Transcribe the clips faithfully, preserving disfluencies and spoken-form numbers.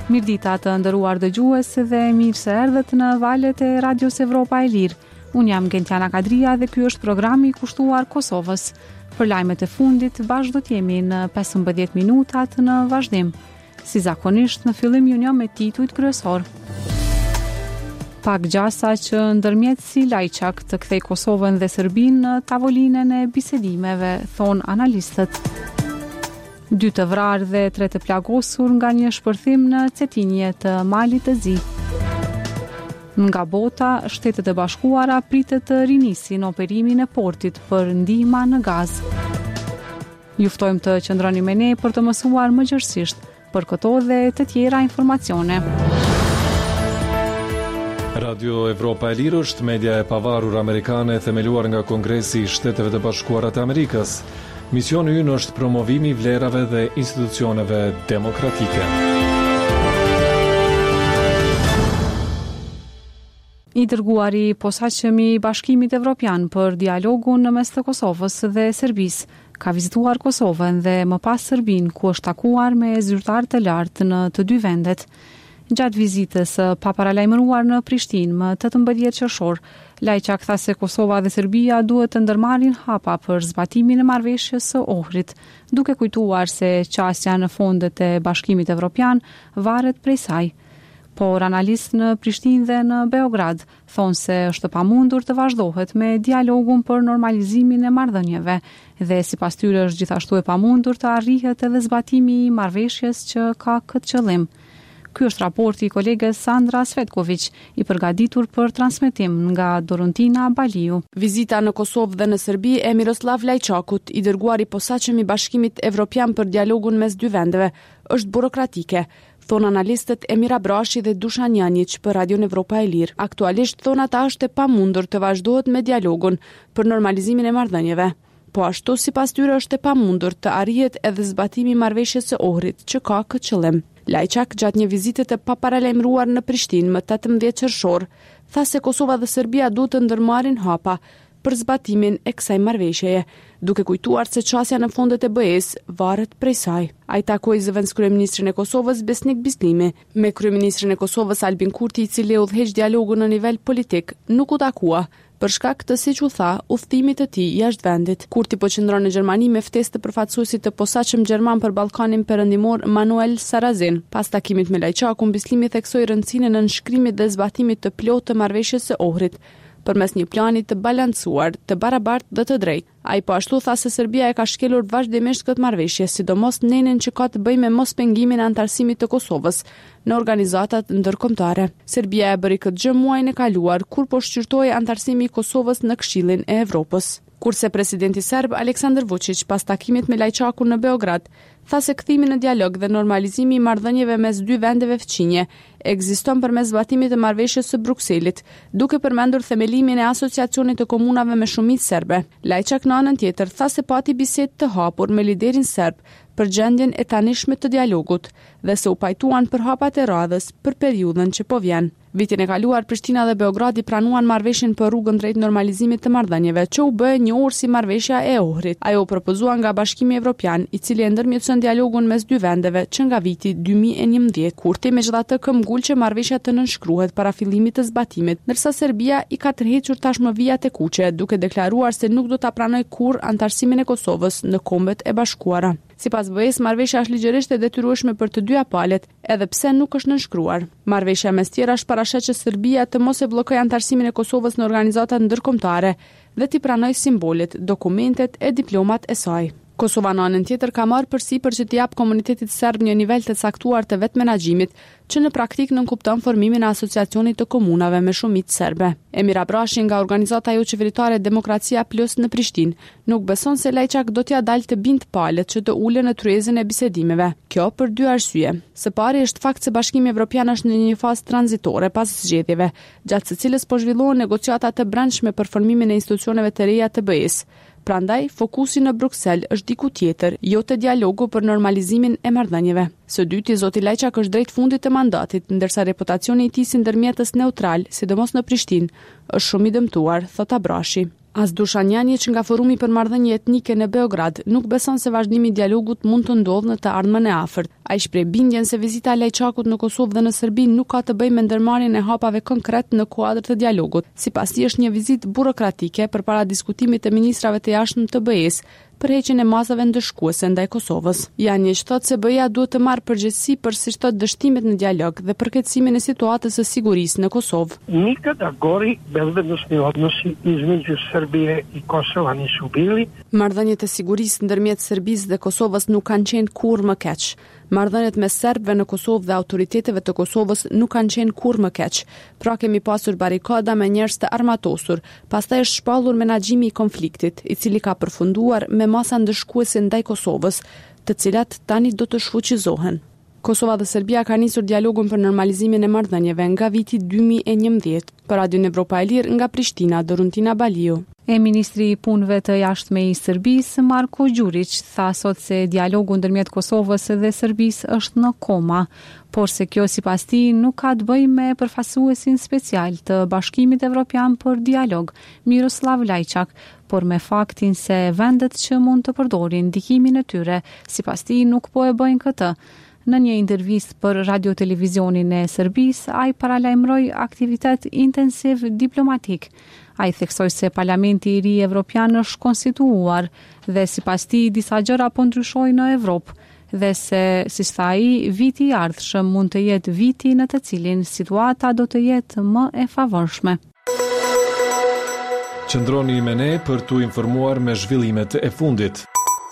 Mirdita të nderuar dëgjues dhe mirë se erdhët në valët e Radios Evropa e Lirë. Unë jam Gentiana Kadria dhe ky është programi i kushtuar Kosovës. Për lajmet e fundit, bashkë do t'jemi në pesëmbëdhjetë minutat në vazhdim. Si zakonisht, në fillim ju njeh me titujt kryesor. Pak gjasa që ndërmjetësi Lajçak të kthej Kosovën dhe Serbinë në tavolinën e bisedimeve, thon analistët. Dy të vrarë dhe tre të plagosur nga një shpërthim në Cetinje të Malit të Zi. Nga bota, Shtetet e Bashkuara pritet të rinisin operimin e portit për ndihma në gaz. Juftojmë të qëndroni me ne për të mësuar më gjërësisht për këto dhe të tjera informacione. Radio Evropa e Lirë është media e pavarur amerikane themeluar nga Kongresi i Shteteve të Bashkuara të Amerikës. Misioni ynë është promovimi i vlerave dhe institucioneve demokratike. I dërguari i posaçëm i Bashkimit Evropian për dialogun në mes të Kosovës dhe Serbisë ka vizituar Kosovën dhe më pas Serbinë, ku është takuar me zyrtar të lartë në të dy vendet. Gjatë vizitës pa paralajmëruar në Prishtinë më tetëmbëdhjetë qershor, Lajçak tha se Kosova dhe Serbia duhet të ndërmarrin hapa për zbatimin e marrëveshjes së Ohrit, duke kujtuar se qasja në fondet e Bashkimit Evropian varet prej saj. Por analist në Prishtinë dhe në Beograd thonë se është pamundur të vazhdohet me dialogun për normalizimin e marrëdhënieve dhe sipas tyre është gjithashtu e pamundur të arrihet edhe zbatimi i marrëveshjes që ka këtë qëllim. Ky është raporti i kolegës Sandra Svetković, i përgatitur për transmetim nga Dorontina Baliu. Vizita në Kosovë dhe në Serbi e Miroslav Lajçakut, i dërguari i posaçëm i Bashkimit Evropian për dialogun mes dy vendeve, është burokratike, thonë analistët Emira Brashi dhe Dušan Janjić për Radion Evropa e Lirë. Aktualisht thonë ata është e pamundur të vazhdohet me dialogun për normalizimin e marrëdhënieve. Po ashtu sipas tyre është e pamundur të arrihet edhe zbatimi i marrëveshjes së Ohrit, që ka këtë qëllim. Lajçak gjatë një vizite të paparalajmëruar në Prishtinë më tetëmbëdhjetë qershor, tha se Kosova dhe Serbia duhet të ndërmarrin hapa për zbatimin e kësaj marrëveshjeje, duke kujtuar se çësia në fondet e B E-s varet prej saj. Ai takoi zëvendës kryeministrin e Kosovës Besnik Bislimi me kryeministrin e Kosovës Albin Kurti, i cili udhëheq dialogun në nivel politik, nuk u takua për shkak të, siç u tha, udhëtimit të tij jashtë vendit. Kurti po qëndron në Gjermani me ftesë të përfaqësuesit të posaçëm gjerman për Ballkanin Perëndimor Manuel Sarazin. Pas takimit me Lajçakun, Bislimi theksoi rëndësinë e nënshkrimit dhe zbatimit të plotë të marrëveshjes së Ohrit përmes një plani të balancuar, të barabartë dhe të drejtë. Ai po ashtu tha se Serbia e ka shkelur vazhdimisht këtë marrëveshje, sidomos nenën që ka të bëjë me mospengimin e antarësimit të Kosovës në organizatat ndërkombëtare. Serbia e bëri këtë gjë muajin e kaluar kur po shqyrtoi antarësimi i Kosovës në Këshillin e Evropës. Kurse presidenti serb Aleksandar Vučić pas takimit me Lajçakun në Beograd tha se kthimi në dialog dhe normalizimi i marrëdhënieve mes dy vendeve fqinje ekziston përmes zbatimit të marrëveshjes së Brukselit, duke përmendur themelimin e asociacionit të komunave me shumicë serbe. Lajçak në anën tjetër tha se pati bisedë të hapur me liderin serb për gjendjen e tanishme të dialogut dhe se u pajtuan për hapat e radhës për periudhën që po vjen. Vitin e kaluar, Prishtina dhe Beogradi pranuan marrëveshjen për rrugën drejt normalizimit të marrëdhënieve, që u bë një orë si marrëveshja e Ohrit. Ajo propozua nga Bashkimi Evropian, i cili e ndërmjetëson dialogun mes dy vendeve që nga viti dy mijë e njëmbëdhjetë. Kurti megjithatë këmbgul që marrëveshja të nënshkruhet para fillimit të zbatimit, ndërsa Serbia i ka tërhequr tashmë vijat e kuqe, duke deklaruar se nuk do ta pranojë kurrë antarësimin e Kosovës në Kombet e Bashkuara. Sipas B E-s, marrëveshja është ligjërisht e detyrueshme për të dyja palët, edhe pse nuk është nënshkruar. Marrëveshja mes tjerash parashet që Serbia të mos e bllokojë antarësimin e Kosovës në organizata ndërkombëtare dhe t'i pranojë simbolet, dokumentet e diplomat e saj. Kosova në anën tjetër ka marrë përsipër që t'i jap komunitetit serb një nivel të caktuar të vetë menaxhimit, që në praktik nënkupton formimin e asociacionit të komunave me shumicë serbe. Emira Brashi nga organizata jo qeveritare Demokracia Plus në Prishtinë nuk beson se Lajçak do t'ja dalë të bindë palët që të ulen në tryezën e bisedimeve. Kjo për dy arsye. Së pari është fakt se Bashkimi Evropian është në një fazë tranzitore pas zgjedhjeve, gjatë së cilës po zhvillohen negociata të brendshme për formimin e institucioneve të reja të B E-s. Prandaj, fokusi në Bruksel është diku tjetër, jo te dialogu për normalizimin e marrëdhënieve. Së dyti, zoti Lajçak është drejt fundit të mandatit, ndërsa reputacioni i tij si ndërmjetës neutral, sidomos në Prishtinë, është shumë i dëmtuar, thot Abrashi. As Dushanjani që nga Forumi për Marrëdhënie Etnike në Beograd nuk beson se vazhdimi i dialogut mund të ndodhë në të ardhmen e afërt. Ai shpreh bindjen se vizita e Lajçakut në Kosovë dhe në Serbi nuk ka të bëjë me ndërmarrjen e hapave konkret në kuadër të dialogut. Sipas tij është një vizitë burokratike përpara diskutimit të ministrave të jashtëm të B E-s për heqjen e masave ndëshkuese ndaj Kosovës. Jani thotë se B E-a duhet të marrë përgjegjësi për si thot dështimet në dialog dhe përkeçësimin e situatës së sigurisë në Kosovë. Nikada gori bezbednosni odnosi između Serbije i Kosova nisu bili. Marrëdhëniet e sigurisë ndërmjet Serbisë dhe Kosovës nuk kanë qenë kurrë më keq. Marrëdhëniet me serbëve në Kosovë dhe autoriteteve të Kosovës nuk kanë qenë kurrë më keq. Pra kemi pasur barikada me njerëz të armatosur, pastaj është shpallur menaxhimi i konfliktit, i cili ka përfunduar me masa ndëshkuese ndaj Kosovës, të cilat tani do të shfuqizohen. Kosova dhe Serbia ka nisur dialogun për normalizimin e marrëdhënieve nga viti dy mijë e njëmbëdhjetë. Për Radio Evropa e Lirë nga Prishtina, Doruntina Baliu. E ministri i punëve të jashtme i Serbisë, Marko Đurić, tha sot se dialogu ndërmjet Kosovës dhe Serbisë është në koma, por se kjo sipas tij nuk ka të bëjë me përfaqësuesin special të Bashkimit Evropian për dialog, Miroslav Lajçak, por me faktin se vendet që mund të përdorin ndikimin e tyre, sipas tij nuk po e bëjnë këtë. Në një intervistë për radio televizionin e Serbisë, ai paralajmëroi aktivitet intensiv diplomatik. Ai theksoi se Parlamenti i ri evropian është konstituuar dhe sipas tij disa gjëra po ndryshojnë në Evropë dhe se, si tha ai, viti i ardhshëm mund të jetë viti në të cilin situata do të jetë më e favorshme. Qëndroni me ne për t'u informuar me zhvillimet e fundit.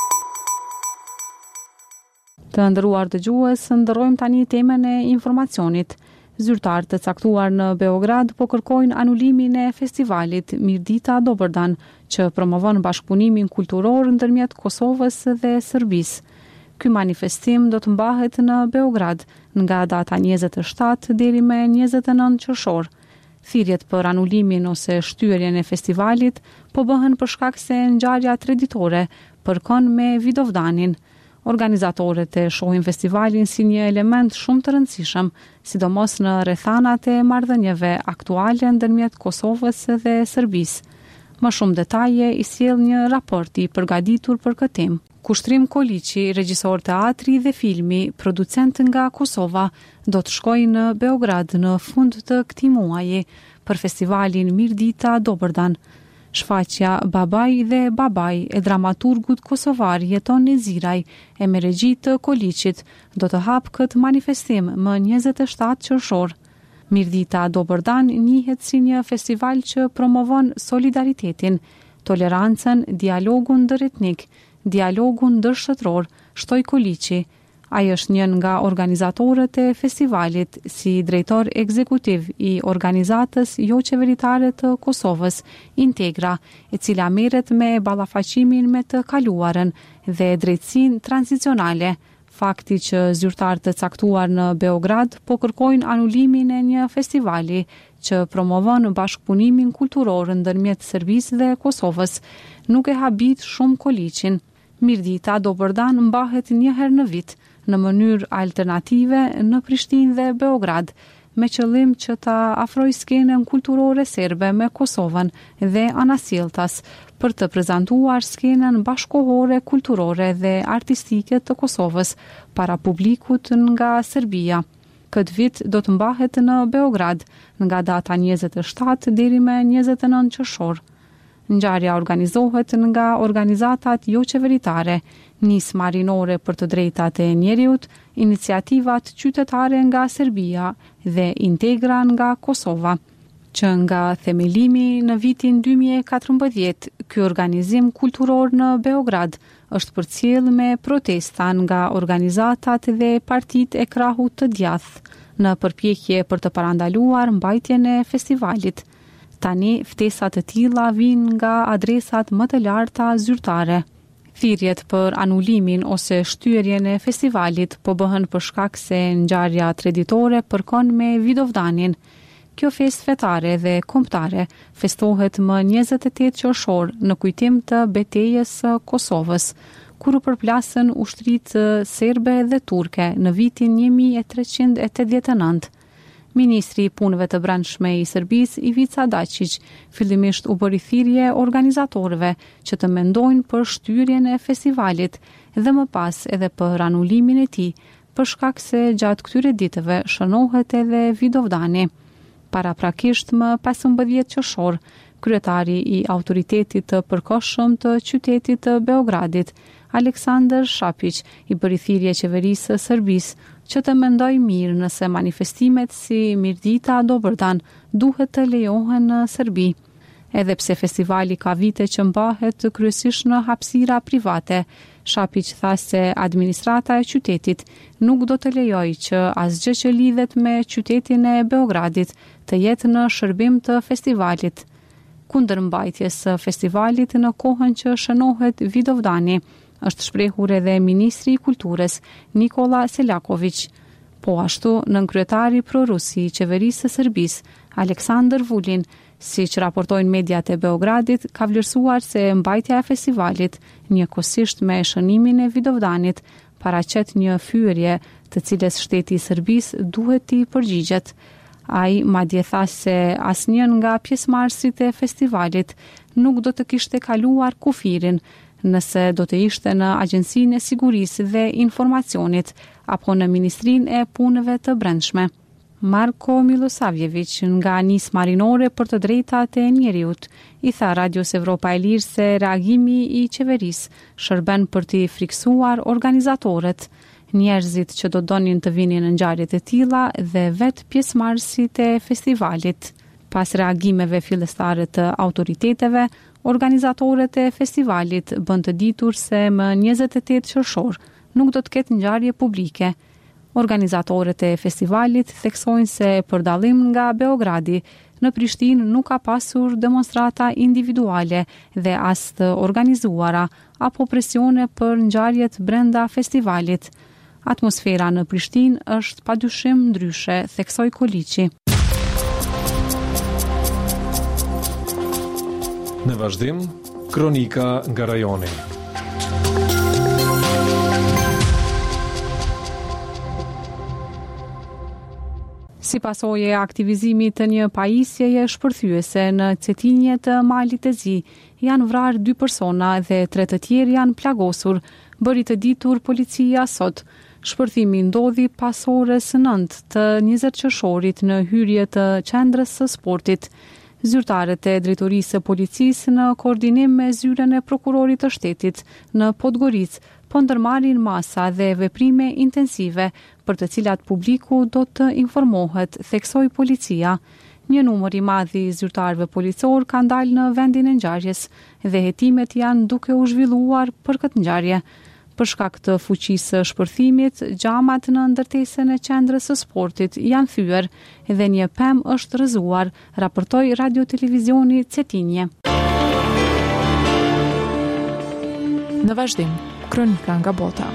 Të ndëruar dëgjues, ndërrojmë tani temën e informacionit. Zyrtar të caktuar në Beograd po kërkojnë anulimin e festivalit Mirdita Dobërdan, që promovon bashkëpunimin kulturor ndërmjet Kosovës dhe Serbisë. Ky manifestim do të mbahet në Beograd nga data njëzet e shtatë deri me njëzet e nëntë qershor. Thirrjet për anulimin ose shtyerjen e festivalit po bëhen për shkak se ngjarja traditore përkon me Vidovdanin. Organizatorët e shohin festivalin si një element shumë të rëndësishëm, sidomos në rrethanat e marrëdhënieve aktuale ndërmjet Kosovës dhe Serbisë. Më shumë detaje i sjell një raport i përgatitur për këtë temë. Kushtrim Koliçi, regjisor teatri dhe filmi, producent nga Kosova, do të shkojë në Beograd në fund të këtij muaji për festivalin Mirdita Dobërdan. Shfaqja Babaj dhe Babaj e dramaturgut kosovar Jeton Neziraj e me regji të Koliçit do të hap këtë manifestim më njëzet e shtatë qershor. Mirdita Dobërdan njihet si një festival që promovon solidaritetin, tolerancën, dialogun ndëretnik, dialogun ndërshotror, shtoi Koliçi. Ai është një nga organizatorët e festivalit si drejtor ekzekutiv i organizatës jo qeveritare të Kosovës, Integra, e cila merret me ballafaqimin me të kaluarën dhe drejtësinë tranzicionale. Fakti që zyrtarët të caktuar në Beograd po kërkojnë anulimin e një festivali që promovon bashkëpunimin kulturor ndërmjet Serbisë dhe Kosovës nuk e habit shumë Koliçin. Mirdita Dobërdan mbahet një herë në vit në mënyrë alternative në Prishtinë dhe Beograd, me qëllim që ta afrojë skenën kulturore serbe me Kosovën dhe anasjelltas për të prezantuar skenën bashkohore kulturore dhe artistike të Kosovës para publikut nga Serbia. Këtë vit do të mbahet në Beograd nga data njëzet e shtatë deri me njëzet e nëntë qershor. Ngjarja organizohet nga organizatat jo qeveritare, Nis Marinore për të drejtat e njeriut, iniciativat qytetare nga Serbia dhe Integra nga Kosova, që nga themelimi në vitin dy mijë e katërmbëdhjetë, ky organizim kulturor në Beograd është përcjell me protesta nga organizatat dhe partitë e krahut të djathtë në përpjekje për të parandaluar mbajtjen e festivalit. Tani ftesat të tilla vijnë nga adresat më të larta zyrtare. Thirrjet për anulimin ose shtyerjen e festivalit po bëhen për shkak se ngjarja traditore përkon me Vidovdanin. Kjo festë fetare dhe kombëtare festohet më njëzet e tetë qershor në kujtim të betejës së Kosovës, kur u përplasën ushtrisë serbe dhe turke në vitin një mijë e treqind e tetëdhjetë e nëntë. Ministri i Punëve të Brendshme i Serbisë Ivica Dačić fillimisht u bëri thirrje organizatorëve që të mendojnë për shtyrjen e festivalit dhe më pas edhe për anulimin e tij, për shkak se gjatë këtyre ditëve shënohet edhe Vidovdani. Paraprakisht më pesëmbëdhjetë qershor, kryetari i autoritetit të përkohshëm të qytetit të Beogradit, Aleksandar Shapić, i bëri thirrje qeverisë së Serbisë që të mendoj mirë nëse manifestimet si Mirdita Dobërdan duhet të lejohen në Serbi. Edhe pse festivali ka vite që mbahet kryesisht në hapësira private, Shapić tha se administrata e qytetit nuk do të lejojë që asgjë që lidhet me qytetin e Beogradit të jetë në shërbim të festivalit. Kundër mbajtjes së festivalit në kohën që shënohet Vidovdani, është shprehur edhe Ministri i Kulturës Nikola Selaković. Po ashtu, nënkryetari prorusi i qeverisë së Serbisë, Aleksandar Vulin, siç raportojnë mediat e Beogradit, ka vlerësuar se mbajtja e festivalit, njëkohësisht me shënimin e Vidovdanit, paraqet një fyerje të cilës shteti i Serbisë duhet t'i përgjigjet. Ai madje tha se asnjë nga pjesëmarrësit e festivalit nuk do të kishte kaluar kufirin nëse do të ishte në Agjencinë e Sigurisë dhe Informacionit apo në Ministrinë e Punëve të Brendshme. Marko Milosavljević nga Nisë Marinore për të drejtat e njeriut i tha Radios Evropa e Lirë se reagimi i qeverisë shërben për t'i friksuar organizatorët, njerëzit që do donin të vinin në ngjarjet e tilla dhe vetë pjesëmarrësit e festivalit. Pas reagimeve fillestare të autoriteteve, organizatorët e festivalit bën të ditur se më njëzet e tetë qershor nuk do të ketë ngjarje publike. Organizatorët e festivalit theksojnë se për dallim nga Beogradi, në Prishtinë nuk ka pasur demonstrata individuale dhe as të organizuara apo presione për ngjarjet brenda festivalit. Atmosfera në Prishtinë është padyshim ndryshe, theksoi Koliçi. Në vazhdim, kronika nga rajoni. Si pasojë e aktivizimit të një pajisjeje shpërthyese në Cetinje të Malit të Zi, janë vrarë dy persona dhe tre të tjerë janë plagosur, bëri të ditur policia sot. Shpërthimi ndodhi pas orës nëntë të njëzet qershorit në hyrje të qendrës së sportit. Zyrtarët e drejtorisë së policisë në koordinim me zyrën e prokurorit të shtetit në Podgoricë po ndërmarrin masa dhe veprime intensive për të cilat publiku do të informohet, theksoi policia. Një numër i madh i zyrtarëve policor kanë dalë në vendin e ngjarjes dhe hetimet janë duke u zhvilluar për këtë ngjarje. Për shkak të fuqisë së shpërthimit, xhamat në ndërtesën e qendrës së sportit janë thyer dhe një pemë është rrëzuar, raportoi Radio Televizioni Cetinje. Në vazhdim, kronika nga bota.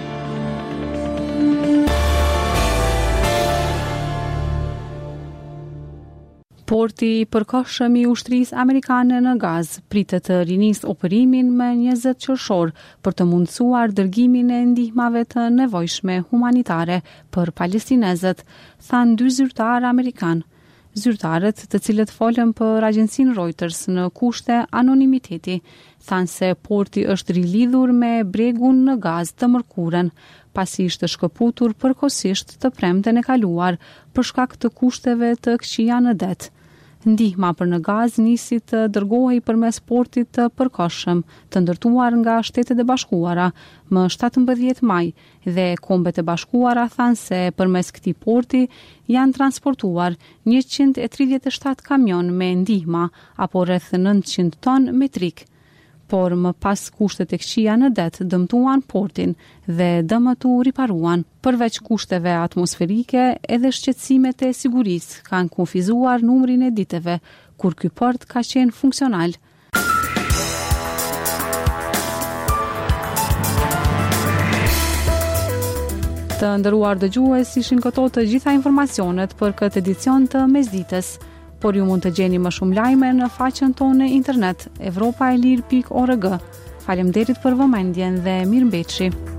Porti i përkohshëm i ushtrisë amerikane në Gazë pritet të rinisë operimin me njëzet qershor për të mundësuar dërgimin e ndihmave të nevojshme humanitare për palestinezët, thanë dy zyrtarë amerikan. Zyrtarët, të cilët folën për agjencinë Reuters në kushte anonimiteti, thanë se porti është rilidhur me bregun në Gazë të mërkurën, pasi ishte shkëputur përkohësisht të premten e kaluar për shkak të kushteve të këqija në det. Ndihma për në Gazë nisi të dërgohej përmes portit të përkohshëm, të ndërtuar nga Shtetet e Bashkuara më shtatëmbëdhjetë maj dhe Kombet e Bashkuara thanë se përmes këtij porti janë transportuar njëqind e tridhjetë e shtatë kamion me ndihma apo rreth nëntëqind ton metrik. Por më pas kushtet e këqija në det dëmtuan portin dhe dëmët u riparuan. Përveç kushteve atmosferike, edhe shqetësimet e sigurisë kanë kufizuar numrin e ditëve kur ky port ka qenë funksional. Të nderuar dëgjues, ishin këto të gjitha informacionet për këtë edicion të mesditës. Por ju mund të gjeni më shumë lajme në faqen tonë në internet evropaelir pikë org. Faleminderit për vëmendjen dhe mirëmbëjtje.